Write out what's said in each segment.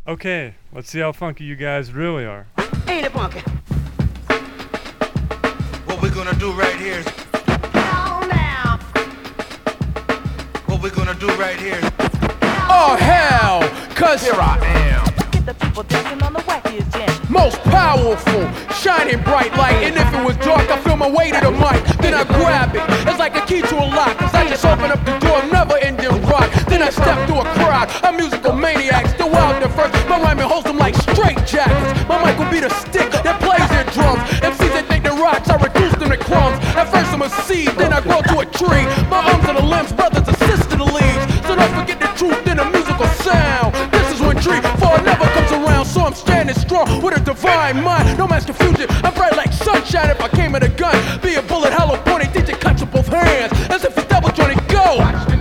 Okay, let's see how funky you guys really are. Ain't it funky? What we're gonna do right here is Down now. what we're gonna do right here. Oh hell, cause here I am. Get the people dancing on the wackiest jam. Most powerful, shining bright light. And if it was dark, I feel my way to the mic. Then I grab it, it's like a key to a lock. Cause I just open up the door, never ending rock. Then I step through a crowd, a musical maniac. Still out there first, my rhyming holds them like straight jackets. My mic will be the stick that plays their drums. MCs that think they're rocks, I reduce them to crumbs. At first I'm a seed, then I grow to a tree. My arms are the limbs, brothers assist to the leaves. So don't forget the truth in a musical sound. This is when tree fall never comes around. So I'm standing strong with a divine mind. No mass confusion, I'm bright like sunshine. If I came with a gun, be a bullet hollow pointing, teach it cuts with both hands. As if it's double jointed, go!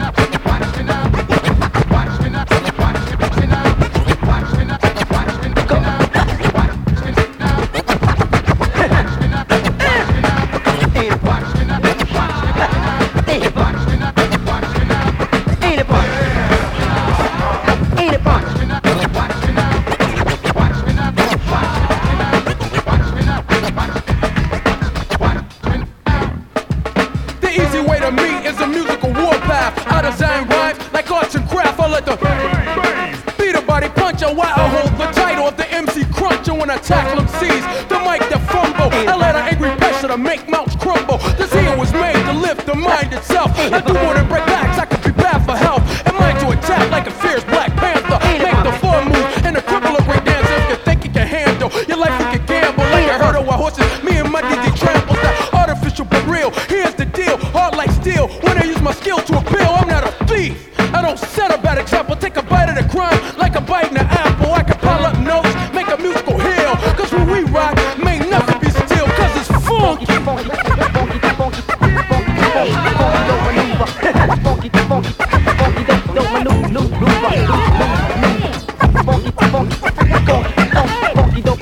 When I tackle them C's, the mic that fumble, I let an angry pressure to make mouths crumble. This here was made to lift the mind itself. I do want to break backs, I could be bad for help. And mind to attack like a fierce Black Panther. Make the full move and a cripple a great dancer. If you think you can handle your life, you can gamble like a herd of wild horses. Me and my DJ tramples that artificial but real. Here's the deal, hard like steel. When I use my skill to appeal, I'm not a thief. I don't set a bad example. Take a bite of the crime like a bite in an apple. I can pile up notes, make a musical hill. Cause when we rock, may nothing be still. Cause it's funky. Funky, funky, funky, funky, funky, funky, funky, don't maneuver. Funky, funky, funky, funky, don't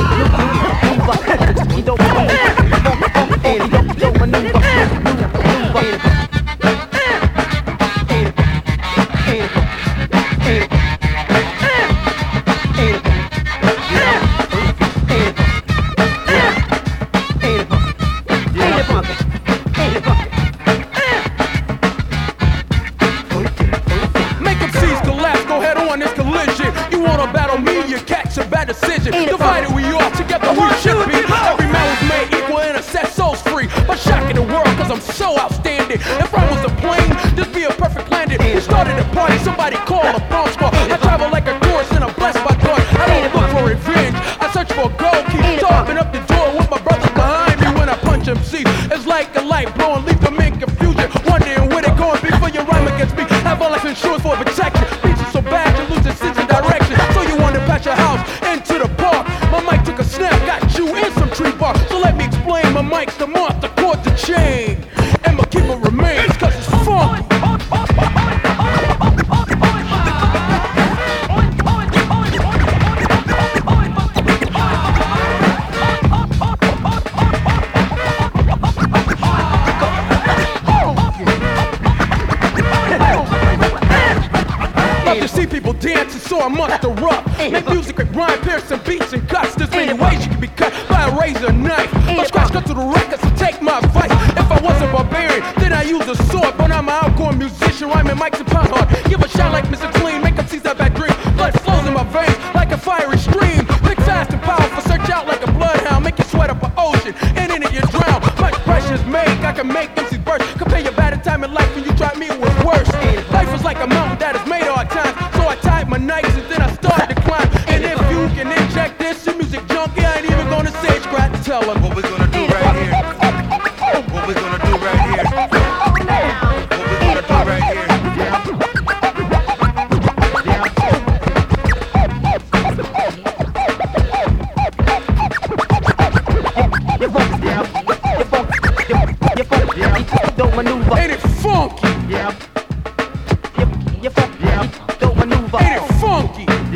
divided we are, together we should be. Every man was made equal and a set souls free. But shocking the world cause I'm so outstanding. If I was a plane, this be a perfect landing. We started a party, somebody called a bomb squad. I travel like a tourist and I'm blessed by God. I don't look for revenge, I search for gold. Keep stopping up the door with my brothers behind me when I punch MC. It's like a light blowing, leave them in confusion. Wondering where they going before your rhyme against me. Have all life insurance for protection. Beats are so bad you lose your sense of direction. So you want to patch your house into the park. My mic took a snap, got you in some tree bark. So let me explain, my mic's the mark, the cord, the chain. And my keeper remains, cause it's funky. Love to see people dancing, so I must erupt. Make music with rhyme, piercing beats and cuts. There's many ways you can be cut by a razor knife. But scratch cut through the record, so take my advice. If I was a barbarian, then I use a sword. But I'm an outgoing musician, rhyming mics and pound hard. Give a shot like Mr. Clean, make them see that bad dream. Blood flows in my veins like a fiery stream. Quick, fast, and powerful, search out like a bloodhound. Make you sweat up an ocean, and in it you drown. Much pressure's make, I can make MCs burst. Compare your bad time in life when you try me, it was worse. Life is like a mountain that is made hard times. So I tied my nights and then I started to climb. And if you can inject this in music junkie, I ain't even gonna say scratch. Tell them What we're gonna do right here. What we're gonna do right here. What we're gonna do right here. Don't maneuver. ain't it funky? You funky. Don't maneuver. Ain't it funky?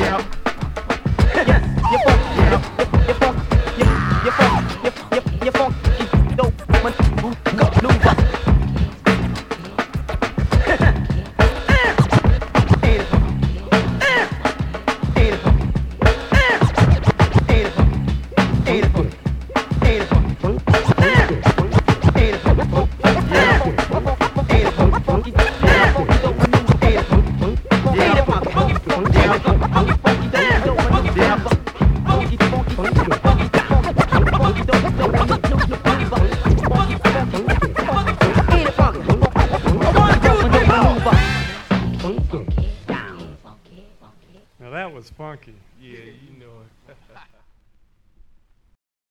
Now that was funky. Yeah, you know it.